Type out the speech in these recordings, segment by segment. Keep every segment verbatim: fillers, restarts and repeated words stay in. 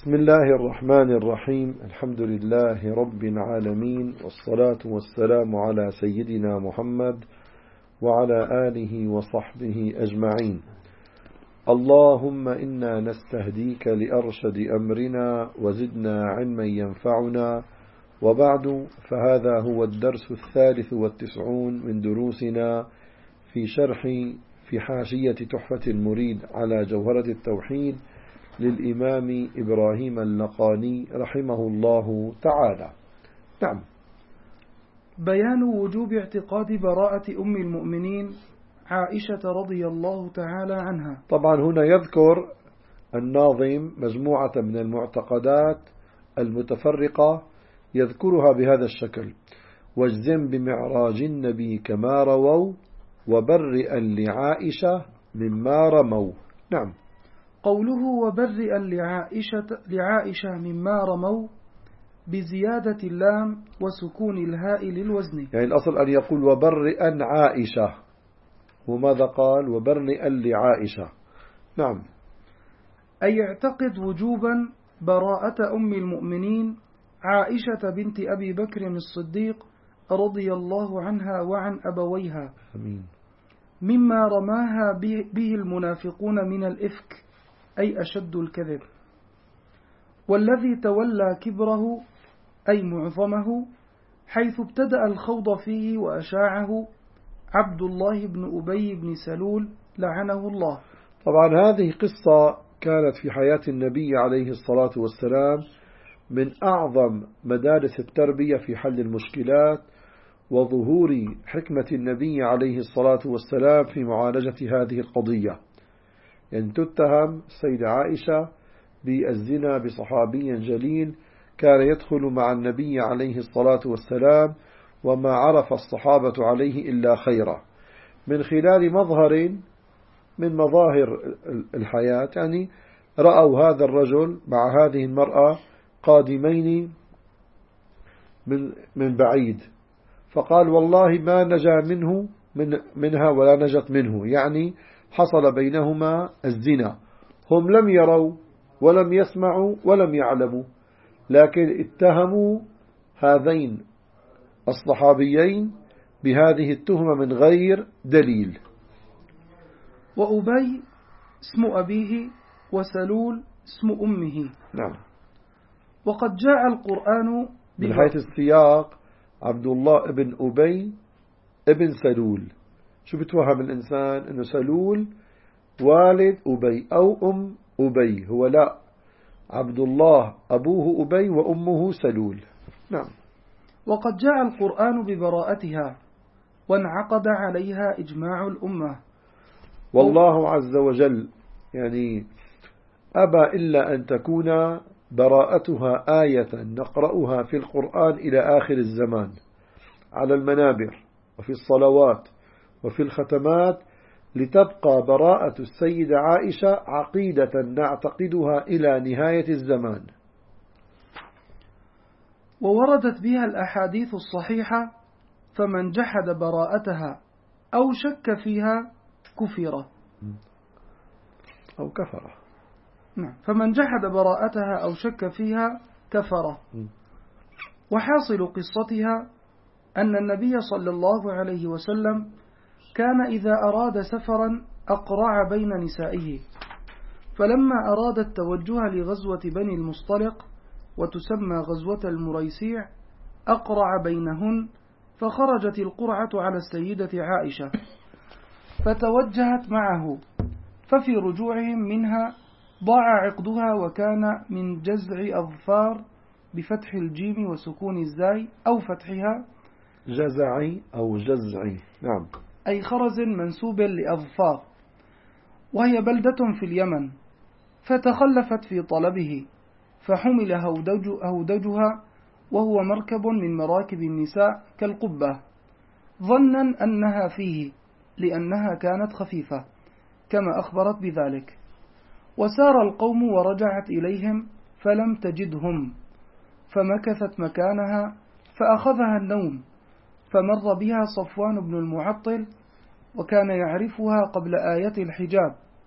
بسم الله الرحمن الرحيم. الحمد لله رب العالمين، والصلاة والسلام على سيدنا محمد وعلى آله وصحبه أجمعين. اللهم إنا نستهديك لأرشد أمرنا وزدنا علما ينفعنا، وبعد، فهذا هو الدرس الثالث والتسعون من دروسنا في شرح في حاشية تحفة المريد على جوهرة التوحيد للإمام إبراهيم اللقاني رحمه الله تعالى. نعم. بيان وجوب اعتقاد براءة أم المؤمنين عائشة رضي الله تعالى عنها. طبعا هنا يذكر الناظم مجموعة من المعتقدات المتفرقة يذكرها بهذا الشكل: واجزم بمعراج النبي كما رووا، وبرئا لعائشة مما رموا. نعم. قوله وبرئا لعائشة, لعائشة مما رموا بزيادة اللام وسكون الهاء للوزن، يعني الأصل أن يقول وبرئا عائشة، وماذا قال؟ وبرئا لعائشة. نعم. أي اعتقد وجوبا براءة أم المؤمنين عائشة بنت أبي بكر الصديق رضي الله عنها وعن أبويها. أمين. مما رماها به المنافقون من الإفك، أي أشد الكذب، والذي تولى كبره أي معظمه، حيث ابتدأ الخوض فيه وأشاعه عبد الله بن أبي بن سلول لعنه الله. طبعا هذه قصة كانت في حياة النبي عليه الصلاة والسلام من أعظم مدارس التربية في حل المشكلات وظهور حكمة النبي عليه الصلاة والسلام في معالجة هذه القضية. أن تتهم السيدة عائشة بالزنا بصحابي جليل كان يدخل مع النبي عليه الصلاة والسلام، وما عرف الصحابة عليه إلا خيرا، من خلال مظهر من مظاهر الحياة. يعني رأوا هذا الرجل مع هذه المرأة قادمين من من بعيد، فقال والله ما نجا منه من منها ولا نجت منه، يعني حصل بينهما الزنا. هم لم يروا ولم يسمعوا ولم يعلموا، لكن اتهموا هذين الصحابيين بهذه التهمة من غير دليل. وأبي اسم أبيه وسلول اسم أمه. نعم. وقد جاء القرآن من حيث السياق عبد الله ابن أبي ابن سلول. شو بتوهم الإنسان أنه سلول والد أبي أو أم أبي؟ هو لا، عبد الله أبوه أبي وأمه سلول. نعم. وقد جاء القرآن ببراءتها وانعقد عليها إجماع الأمة، والله عز وجل يعني أبى إلا أن تكون براءتها آية نقرأها في القرآن إلى آخر الزمان على المنابر وفي الصلوات وفي الختمات، لتبقى براءة السيدة عائشة عقيدة نعتقدها إلى نهاية الزمان. ووردت بها الأحاديث الصحيحة: فمن جحد براءتها أو شك فيها كفر أو كفر. نعم. فمن جحد براءتها أو شك فيها كفر. وحاصل قصتها أن النبي صلى الله عليه وسلم كان إذا أراد سفرا أقرع بين نسائه، فلما أراد التوجه لغزوة بني المصطلق وتسمى غزوة المريسيع أقرع بينهن، فخرجت القرعة على السيدة عائشة فتوجهت معه، ففي رجوعهم منها ضاع عقدها، وكان من جزع أظفار بفتح الجيم وسكون الزاي أو فتحها جزعي أو جزعي. نعم. أي خرز منسوب لأظفار، وهي بلدة في اليمن، فتخلفت في طلبه، فحمل هودج هودجها وهو مركب من مراكب النساء كالقبة، ظنا أنها فيه لأنها كانت خفيفة كما أخبرت بذلك. وسار القوم ورجعت إليهم فلم تجدهم، فمكثت مكانها فأخذها النوم، فمر بها صفوان بن المعطل وكان يعرفها قبل آية الحجاب،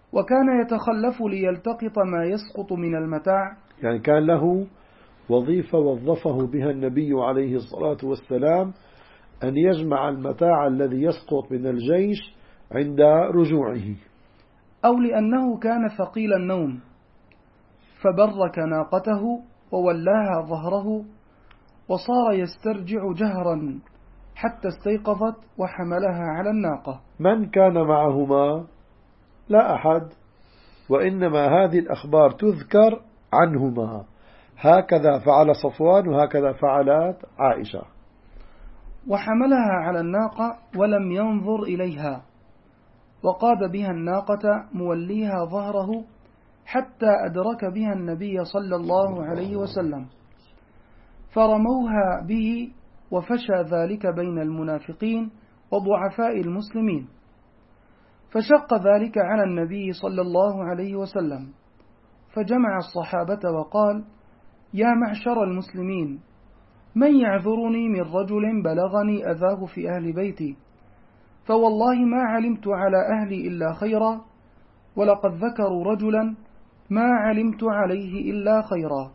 وكان يتخلف ليلتقط ما يسقط من المتاع. يعني كان له وظيفة وظفه بها النبي عليه الصلاة والسلام أن يجمع المتاع الذي يسقط من الجيش عند رجوعه، أو لأنه كان ثقيل النوم فبرك ناقته وولاها ظهره وصار يسترجع جهرا حتى استيقظت وحملها على الناقة. من كان معهما؟ لا أحد، وإنما هذه الأخبار تذكر عنهما، هكذا فعل صفوان وهكذا فعلت عائشة. وحملها على الناقة ولم ينظر إليها، وقاد بها الناقة موليها ظهره حتى أدرك بها النبي صلى الله عليه وسلم، فرموها به وفشى ذلك بين المنافقين وضعفاء المسلمين، فشق ذلك على النبي صلى الله عليه وسلم، فجمع الصحابة وقال: يا معشر المسلمين، من يعذرني من رجل بلغني أذاه في أهل بيتي، فوالله ما علمت على أهلي إلا خيرا، ولقد ذكروا رجلا ما علمت عليه إلا خيرا.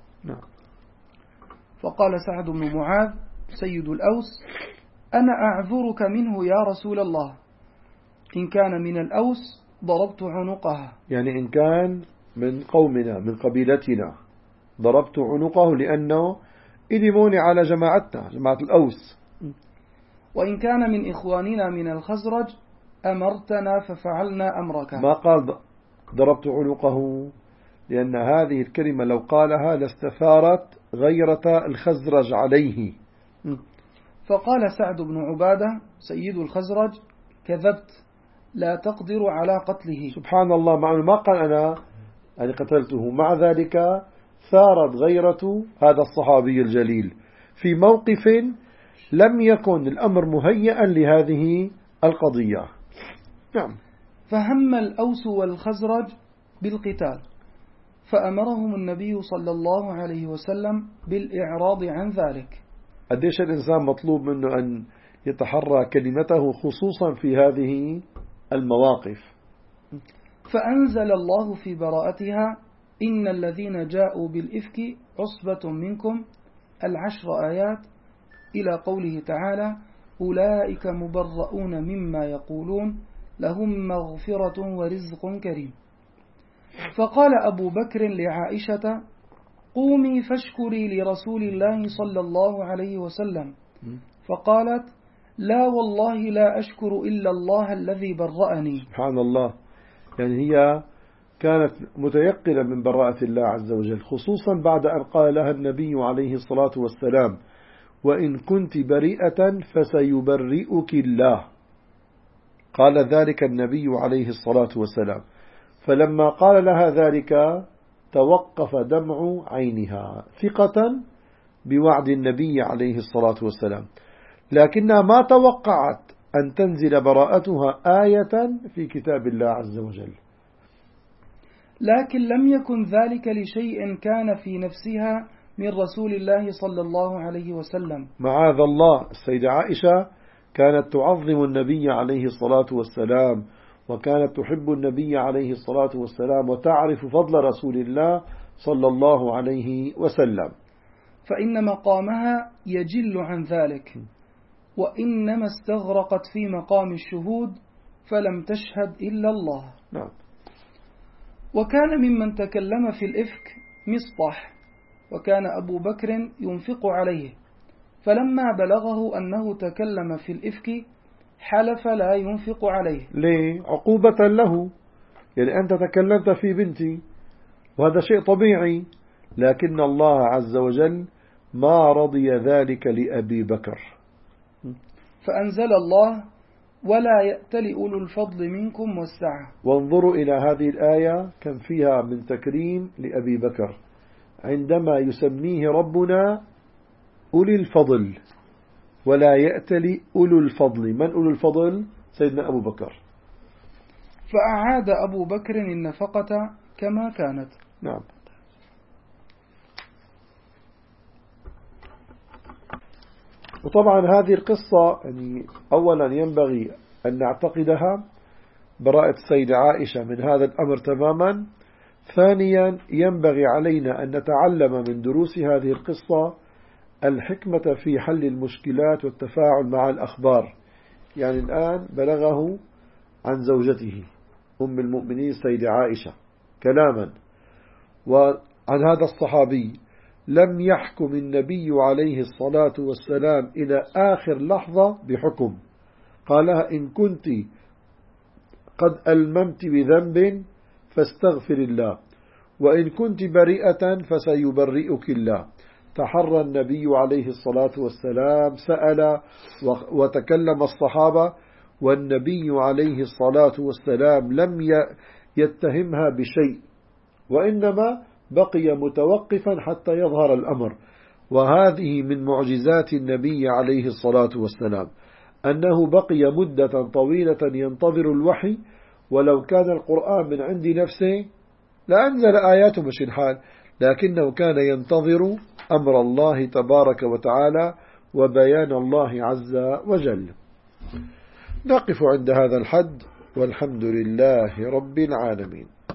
فقال سعد بن معاذ سيد الأوس: أنا أعذرك منه يا رسول الله، إن كان من الأوس ضربت عنقها. يعني إن كان من قومنا من قبيلتنا ضربت عنقه، لأنه إلموني على جماعتنا جماعة الأوس. وإن كان من إخواننا من الخزرج أمرتنا ففعلنا أمرك. ما قال ضربت عنقه، لأن هذه الكلمة لو قالها لاستثارت غيرة الخزرج عليه. فقال سعد بن عبادة سيد الخزرج: كذبت، لا تقدر على قتله. سبحان الله، مع ما قال أنا يعني قتلته، مع ذلك ثارت غيرة هذا الصحابي الجليل في موقف لم يكن الأمر مهيئا لهذه القضية. نعم. فهم الأوس والخزرج بالقتال، فأمرهم النبي صلى الله عليه وسلم بالإعراض عن ذلك. قديش الإنسان مطلوب منه أن يتحرى كلمته خصوصا في هذه المواقف. فأنزل الله في براءتها: إن الذين جاءوا بالإفك عصبة منكم، العشر آيات، إلى قوله تعالى: أولئك مبرؤون مما يقولون لهم مغفرة ورزق كريم. فقال أبو بكر لعائشة: قومي فاشكري لرسول الله صلى الله عليه وسلم. فقالت: لا والله لا أشكر إلا الله الذي برأني. سبحان الله، يعني هي كانت متيقنة من براءة الله عز وجل، خصوصا بعد أن قال لها النبي عليه الصلاة والسلام: وإن كنت بريئة فسيبرئك الله. قال ذلك النبي عليه الصلاة والسلام، فلما قال لها ذلك توقف دمع عينها ثقة بوعد النبي عليه الصلاة والسلام، لكنها ما توقعت أن تنزل براءتها آية في كتاب الله عز وجل. لكن لم يكن ذلك لشيء كان في نفسها من رسول الله صلى الله عليه وسلم. معاذ الله، السيدة عائشة كانت تعظم النبي عليه الصلاة والسلام، وكانت تحب النبي عليه الصلاة والسلام، وتعرف فضل رسول الله صلى الله عليه وسلم، فإن مقامها يجل عن ذلك، وإنما استغرقت في مقام الشهود فلم تشهد إلا الله. نعم. وكان ممن تكلم في الإفك مصطح، وكان أبو بكر ينفق عليه، فلما بلغه أنه تكلم في الإفك حلف لا ينفق عليه. ليه؟ عقوبة له، يعني أنت تكلمت في بنتي وهذا شيء طبيعي، لكن الله عز وجل ما رضي ذلك لأبي بكر، فأنزل الله: ولا يأتل أولو الفضل منكم والسعة. وانظروا إلى هذه الآية كم فيها من تكريم لأبي بكر، عندما يسميه ربنا أولي الفضل، ولا يأتل أولو الفضل. من أولو الفضل؟ سيدنا أبو بكر. فأعاد أبو بكر النفقة كما كانت. نعم. وطبعا هذه القصة يعني أولا ينبغي أن نعتقدها براءة السيدة عائشة من هذا الأمر تماما. ثانيا ينبغي علينا أن نتعلم من دروس هذه القصة الحكمة في حل المشكلات والتفاعل مع الأخبار. يعني الآن بلغه عن زوجته أم المؤمنين السيدة عائشة كلاما، وعن هذا الصحابي لم يحكم النبي عليه الصلاة والسلام إلى آخر لحظة بحكم، قالها إن كنت قد ألممت بذنب فاستغفر الله، وإن كنت بريئة فسيبرئك الله. تحرى النبي عليه الصلاة والسلام، سأل وتكلم الصحابة، والنبي عليه الصلاة والسلام لم يتهمها بشيء، وإنما بقي متوقفا حتى يظهر الأمر. وهذه من معجزات النبي عليه الصلاة والسلام أنه بقي مدة طويلة ينتظر الوحي، ولو كان القرآن من عند نفسه لأنزل آياته مش الحال، لكنه كان ينتظر أمر الله تبارك وتعالى وبيان الله عز وجل. نقف عند هذا الحد، والحمد لله رب العالمين.